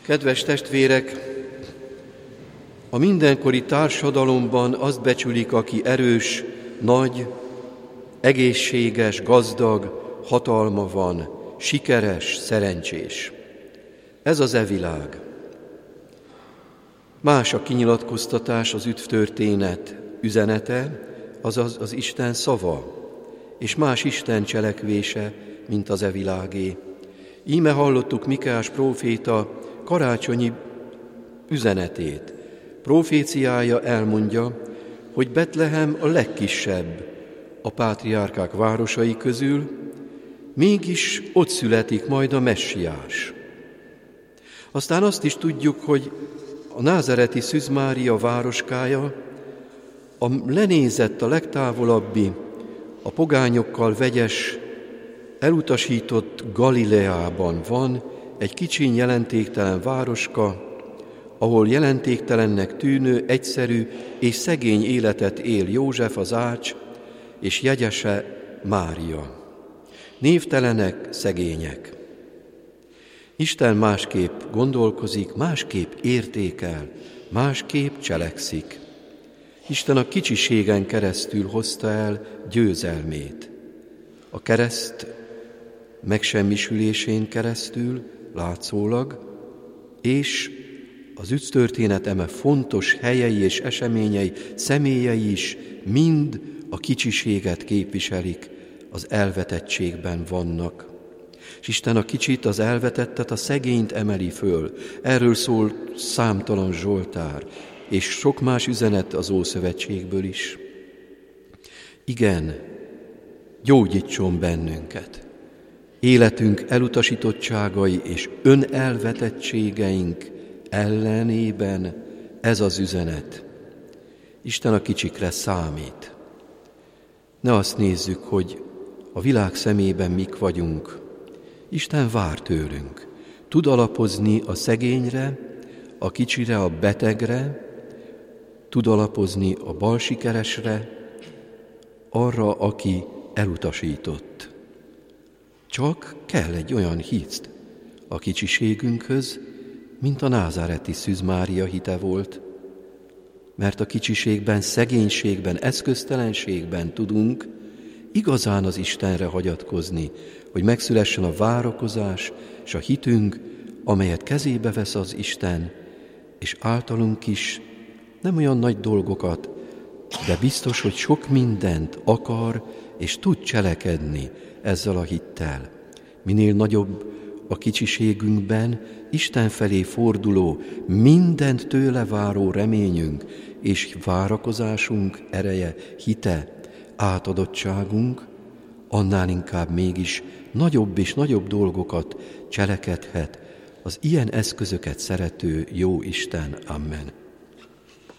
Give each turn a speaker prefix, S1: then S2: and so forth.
S1: Kedves testvérek, a mindenkori társadalomban azt becsülik, aki erős, nagy, egészséges, gazdag, hatalma van, sikeres, szerencsés. Ez az világ. Más a kinyilatkoztatás, az üdvtörténet üzenete, azaz az Isten szava, és más Isten cselekvése, mint az világé. Íme hallottuk Mikeás próféta karácsonyi üzenetét. Proféciája elmondja, hogy Betlehem a legkisebb a pátriárkák városai közül, mégis ott születik majd a Messiás. Aztán azt is tudjuk, hogy a názáreti Szűz Mária városkája a lenézett, a legtávolabbi, a pogányokkal vegyes, elutasított Galileában van egy kicsiny, jelentéktelen városka, ahol jelentéktelennek tűnő, egyszerű és szegény életet él József az ács és jegyese Mária. Névtelenek, szegények. Isten másképp gondolkozik, másképp értékel, másképp cselekszik. Isten a kicsiségen keresztül hozta el győzelmét. A kereszt megsemmisülésén keresztül látszólag, és az üdvtörténet eme fontos helyei és eseményei, személyei is mind a kicsiséget képviselik, az elvetettségben vannak. És Isten a kicsit, az elvetettet, a szegényt emeli föl. Erről szól számtalan zsoltár, és sok más üzenet az Ószövetségből is. Igen, gyógyítson bennünket. Életünk elutasítottságai és önelvetettségeink ellenében ez az üzenet. Isten a kicsikre számít. Ne azt nézzük, hogy a világ szemében mik vagyunk. Isten vár tőlünk. Tud alapozni a szegényre, a kicsire, a betegre, tud alapozni a balsikeresre, arra, aki elutasított. Csak kell egy olyan hit a kicsiségünkhöz, mint a názáreti Szűz Mária hite volt, mert a kicsiségben, szegénységben, eszköztelenségben tudunk igazán az Istenre hagyatkozni, hogy megszülessen a várakozás és a hitünk, amelyet kezébe vesz az Isten, és általunk is nem olyan nagy dolgokat, de biztos, hogy sok mindent akar és tud cselekedni ezzel a hittel. Minél nagyobb a kicsiségünkben Isten felé forduló, mindent tőle váró reményünk és várakozásunk ereje, hite, átadottságunk, annál inkább mégis nagyobb és nagyobb dolgokat cselekedhet az ilyen eszközöket szerető jó Isten. Amen.